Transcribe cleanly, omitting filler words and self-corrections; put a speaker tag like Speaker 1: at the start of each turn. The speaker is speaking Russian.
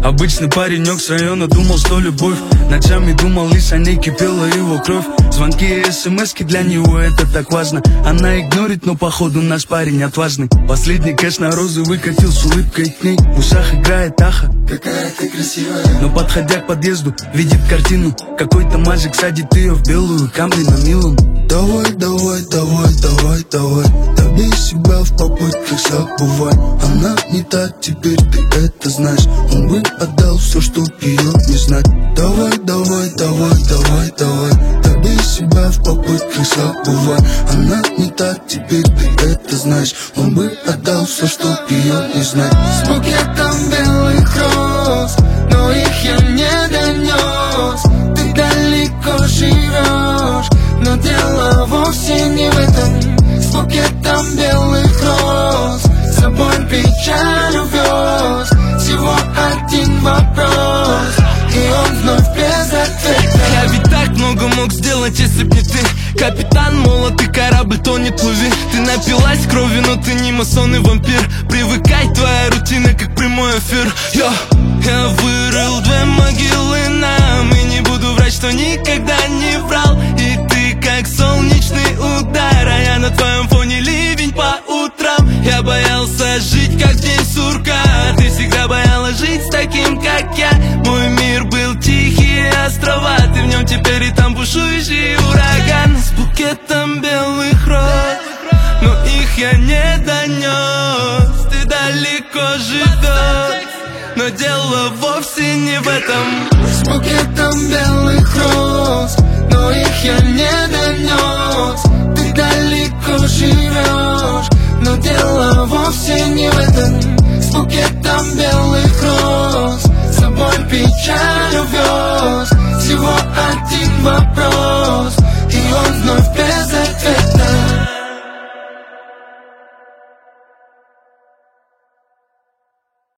Speaker 1: Обычный паренек с района думал, что любовь. Ночами думал, лишь о ней кипела его кровь. Звонки и смски для него это так важно. Она игнорит, но походу наш парень отважный. Последний кэш на розы выкатил с улыбкой к ней. В ушах играет аха, какая ты красивая. Но подходя к подъезду, видит картину. Какой-то мальчик садит ее в белую Камри на милом.
Speaker 2: Давай, давай, давай, давай, давай, добей себя в попытках забывай. Она не та, теперь ты это знаешь. Он бы отдал все, чтоб ее не знать. Давай, давай, давай, давай, давай, добей себя в попытках забывай. Она не та, теперь ты это знаешь. Он бы отдал все, чтоб ее не знать.
Speaker 3: С букетом белых роз, но их я не донес. Ты далеко живешь, но дело вовсе не в этом. С букетом белых роз с собой печаль увез. Всего один вопрос, и он вновь без ответа.
Speaker 4: Я ведь так много мог сделать, если б не ты. Капитан молот и корабль тонет, плыви. Ты напилась крови, но ты не масон и вампир. Привыкай, твоя рутина как прямой эфир. Я вырыл 2 могилы нам, и не буду врать, что никогда не врал. И ты как солнечный удар, а я на твоем фоне ливень по утрам. Я боялся жить как день сурка, ты всегда боялась жить с таким, как я. Мой мир был тихие острова, ты в нем теперь и там бушующий ураган. С букетом белых роз, но их я не донес. Ты далеко живешь, но дело вовсе не в этом.
Speaker 3: С букетом белых роз, но их я не донес. Ты далеко живешь, но дело вовсе не в этом. С букетом белых роз с собой печаль увез. Всего один вопрос,